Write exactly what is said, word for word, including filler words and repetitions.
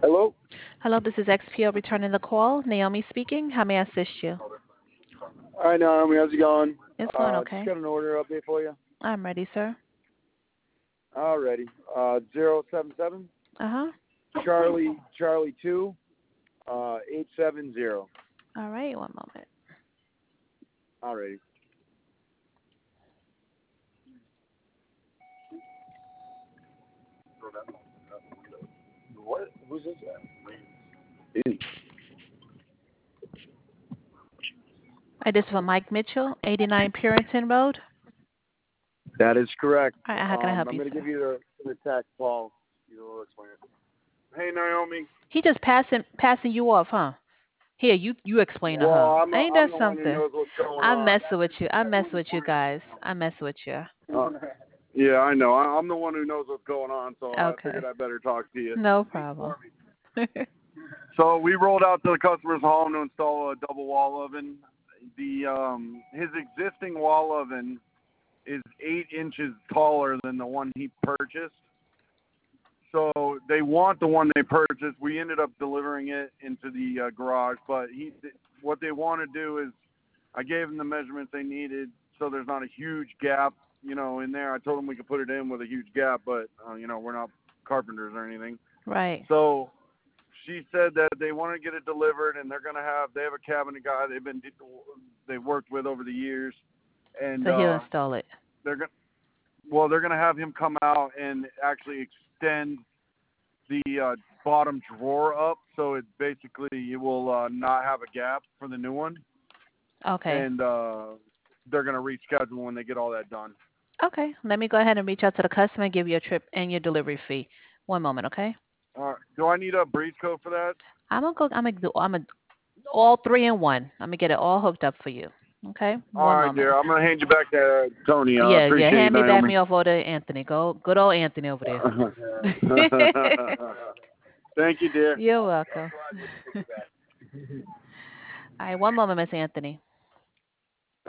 Hello? Hello, this is X P O returning the call. Naomi speaking. How may I assist you? Hi, Naomi. How's it going? It's going Uh, just okay. got an order update for you. I'm ready, sir. Alrighty. Uh, zero seven seven Uh huh. Charlie Charlie two uh eight seven zero. All right, one moment. Alrighty. What? Who's this at? All right, this is for Mike Mitchell, eighty-nine Puritan Road. That is correct. All right, how can I Um, help I'm you, gonna sir? give you the the text, Paul. You will explain it. Hey, Naomi. He just passing passing you off, huh? Here, you you explain to Well, her. I'm Ain't I'm that the one who something? knows what's going I'm on. messing with you. I'm messing with you guys. I'm messing with you. Uh, yeah, I know. I, I'm the one who knows what's going on, so I figured Okay, I better talk to you. no problem. So we rolled out to the customer's home to install a double wall oven. The um, his existing wall oven is eight inches taller than the one he purchased. So they want the one they purchased. We ended up delivering it into the uh, garage, but he what they want to do is I gave them the measurements they needed, so there's not a huge gap, you know, in there. I told them we could put it in with a huge gap, but uh, you know, we're not carpenters or anything. Right. So she said that they want to get it delivered, and they're gonna have they have a cabinet guy they've been they've worked with over the years, and So he'll uh, install it. they're gonna well they're gonna have him come out and actually extend the uh, bottom drawer up, so it basically it will uh, not have a gap for the new one, Okay. and uh, they're gonna reschedule when they get all that done. Okay. Let me go ahead and reach out to the customer and give you a trip and your delivery fee. One moment, okay? Uh, do I need a breeze code for that? I'm gonna go. I'm gonna do. I'm gonna all three in one. I'm gonna get it all hooked up for you. Okay. All One right, moment. dear. I'm gonna hand you back to Tony. I uh, Yeah, yeah. appreciate you, Hand me back Naomi. me off over to Anthony. Go, good old Anthony over there. Thank you, dear. You're welcome. All right, one moment, Miss Anthony.